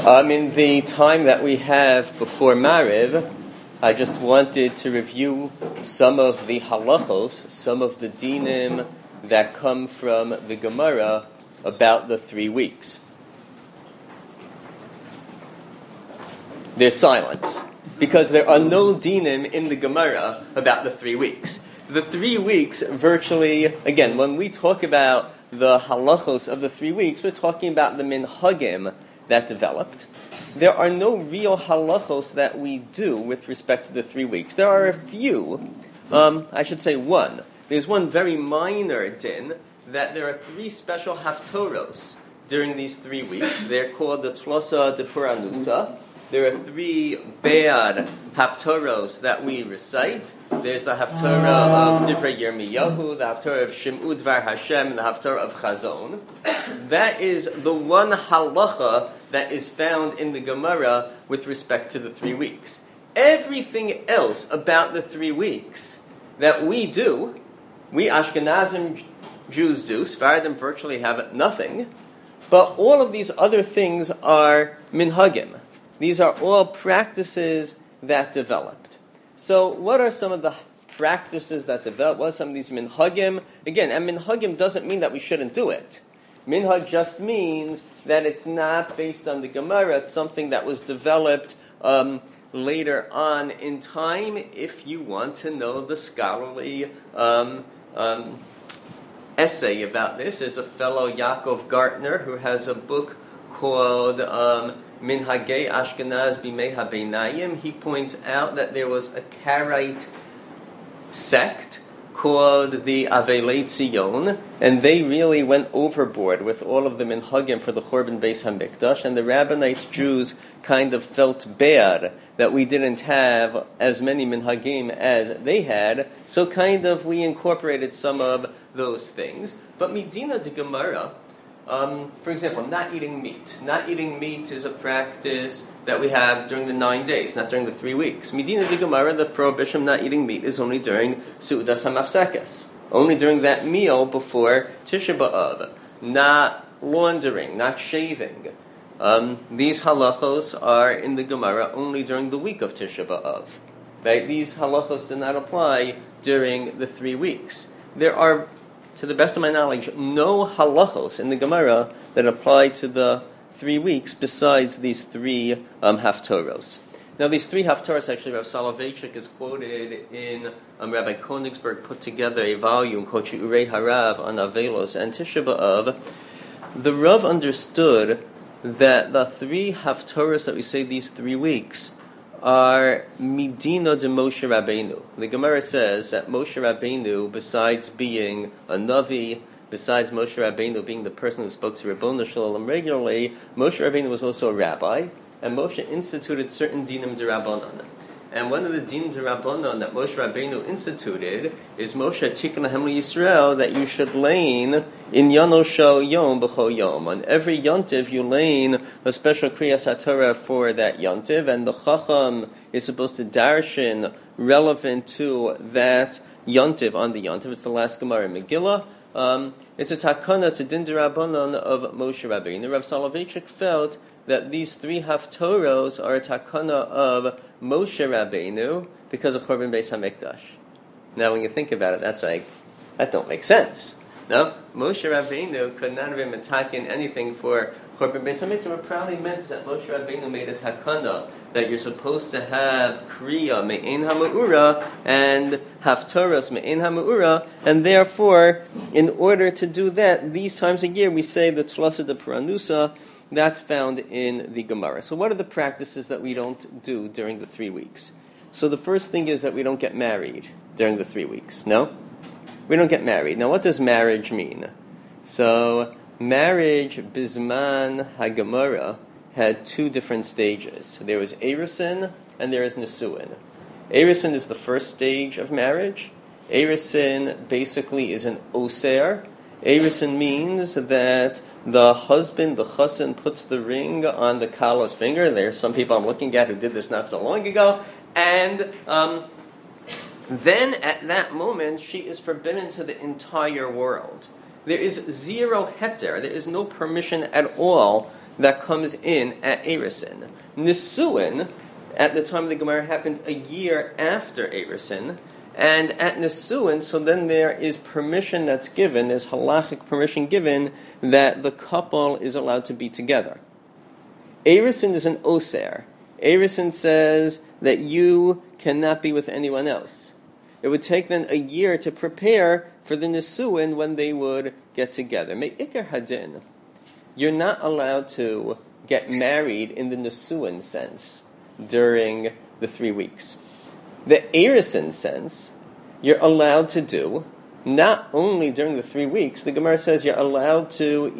In the time that we have before Mariv, I just wanted to review some of the halachos, some of the dinim that come from the Gemara about the 3 weeks. There's silence, because there are no dinim in the Gemara about the 3 weeks. The 3 weeks virtually, again, when we talk about the halachos of the 3 weeks, we're talking about the minhagim that developed. There are no real halachos that we do with respect to the 3 weeks. There are a few, I should say one. There's one very minor din, that there are 3 special haftoros during these 3 weeks. They're called the Tlosa de Puranusa. There are 3 bad haftoros that we recite. There's the haftorah of Divrei Yirmiyahu, the haftorah of Shim'u Dvar Hashem, and the haftorah of Chazon. That is the one halacha that is found in the Gemara with respect to the 3 weeks. Everything else about the 3 weeks that we do, we Ashkenazim Jews do, Sephardim virtually have nothing, but all of these other things are minhagim. These are all practices that developed. So what are some of the practices that developed? What are some of these minhagim? Again, and minhagim doesn't mean that we shouldn't do it. Minhag just means that it's not based on the Gemara. It's something that was developed later on in time. If you want to know the scholarly essay about this, is a fellow Yaakov Gartner who has a book called Minhagei Ashkenaz Bimei HaBeinayim. He points out that there was a Karaite sect called the Avelei Tzion, and they really went overboard with all of the minhagim for the Chorban Beis HaMikdash, and the Rabbinite Jews kind of felt bad that we didn't have as many minhagim as they had, so kind of we incorporated some of those things. But Medina de Gemara, for example, not eating meat. Not eating meat is a practice that we have during the 9 days, not during the 3 weeks. Medina de Gemara, the prohibition of not eating meat is only during Su'udas HaMafsekes, only during that meal before Tisha B'Av. Not laundering, not shaving. These halachos are in the Gemara only during the week of Tisha B'Av. Right? These halachos do not apply during the 3 weeks. There are, to the best of my knowledge, no halachos in the Gemara that apply to the 3 weeks besides these 3 haftoros. Now, these 3 haftoros, actually, Rav Soloveitchik is quoted in Rabbi Konigsberg put together a volume called Shi'urei Harav on Avelos and Tisha B'Av. The Rav understood that the 3 haftoros that we say these 3 weeks are Medina de Moshe Rabbeinu. The Gemara says that Moshe Rabbeinu, besides being a Navi, besides Moshe Rabbeinu being the person who spoke to Ribono Shel Olam regularly, Moshe Rabbeinu was also a rabbi, and Moshe instituted certain dinim d'Rabbanan. And one of the dinim d'Rabbanan that Moshe Rabbeinu instituted is Moshe Tikkun Lahem Yisrael, that you should lein in Yano Shel Yom B'chol Yom. On every Yontiv you lein a special Kriyas HaTorah for that Yontiv, and the Chacham is supposed to darshan relevant to that Yontiv on the Yontiv. It's the last Gemara in Megillah. It's a takana to din d'Rabbanan of Moshe Rabbeinu. Rav Soloveitchik felt that these 3 haftoros are a takana of Moshe Rabbeinu because of Chorban Beis HaMikdash. Now, when you think about it, that's like, that don't make sense. No? Moshe Rabbeinu could not have been metakin anything for Chorban Beis HaMikdash. What probably meant that Moshe Rabbeinu made a takana that you're supposed to have Kriya Me'in HaMe'ura and Haftoros Me'in HaMe'ura, and therefore, in order to do that, these times a year we say the Tlosa de Puranusa. That's found in the Gemara. So what are the practices that we don't do during the 3 weeks? So the first thing is that we don't get married during the 3 weeks. No? We don't get married. Now, what does marriage mean? So marriage, Bizman HaGemara, had 2 different stages. There was Erusin and there is Nesuin. Erusin is the first stage of marriage. Erusin basically is an oser. Erusin means that the husband, the chassan, puts the ring on the kala's finger. There's some people I'm looking at who did this not so long ago. And then at that moment, she is forbidden to the entire world. There is zero heter. There is no permission at all that comes in at Erisin. Nisuin, at the time of the Gemara, happened a year after Erisin. And at Nisuin, so then there is permission that's given, there's halachic permission given that the couple is allowed to be together. Erisin is an oser. Erisin says that you cannot be with anyone else. It would take then a year to prepare for the Nisuin when they would get together. Me'ikar hadin, you're not allowed to get married in the Nisuin sense during the 3 weeks. The Erisin sense, you're allowed to do, not only during the 3 weeks, the Gemara says you're allowed to